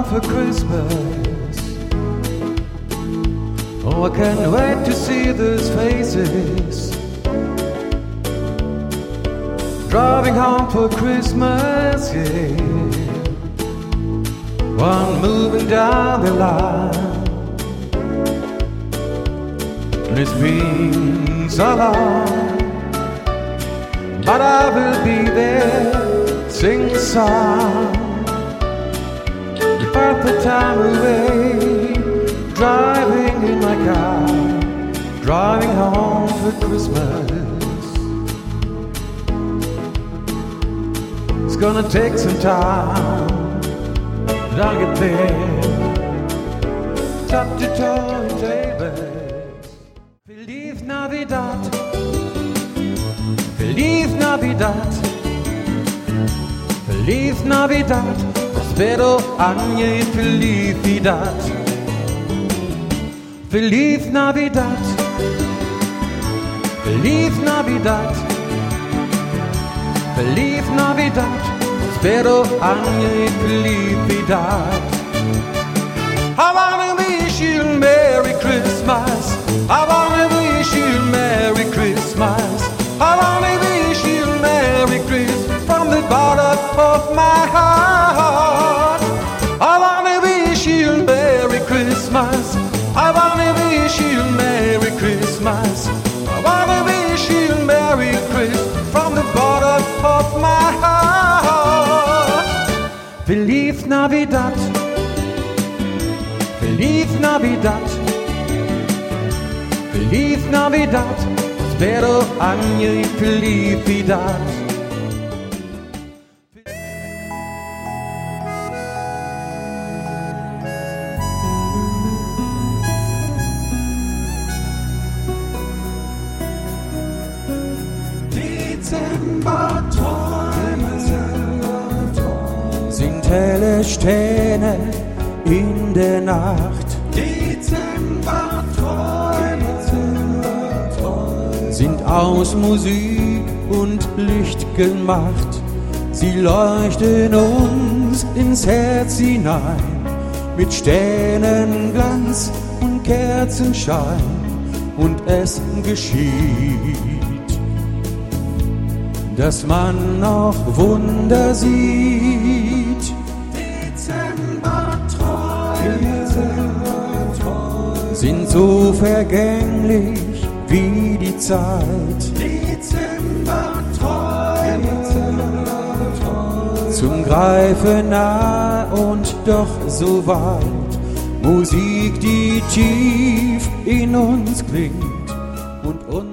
for Christmas. Oh, I can't wait to see those faces. Driving home for Christmas, yeah. One moving down the line. And it's been so long, but I will be there, sing a song. Without the time away, driving in my car, driving home for Christmas. It's gonna take some time, but I'll get there. Top to toe in tables. Feliz Navidad, Feliz Navidad, Feliz Navidad, prospero año y felicidad. Feliz Navidad, Feliz Navidad, Feliz Navidad, prospero año y felicidad. I wanna wish you Merry Christmas. I wanna wish you Merry Christmas. I wanna wish you Merry Christmas from the bottom of my heart. I wanna wish you Merry Christmas. I wanna wish you Merry Christmas. I wanna wish you Merry Christmas from the bottom of my heart. Feliz Navidad, Feliz Navidad, Feliz Navidad, prospero año y felicidad. Sind helle Sterne in der Nacht. Sind aus Musik und Licht gemacht. Sie leuchten uns ins Herz hinein mit Sternenglanz und Kerzenschein. Und es geschieht, dass man noch Wunder sieht. Dezemberträume sind so vergänglich wie die Zeit. Dezemberträume zum Greifen nah und doch so weit. Musik, die tief in uns klingt und uns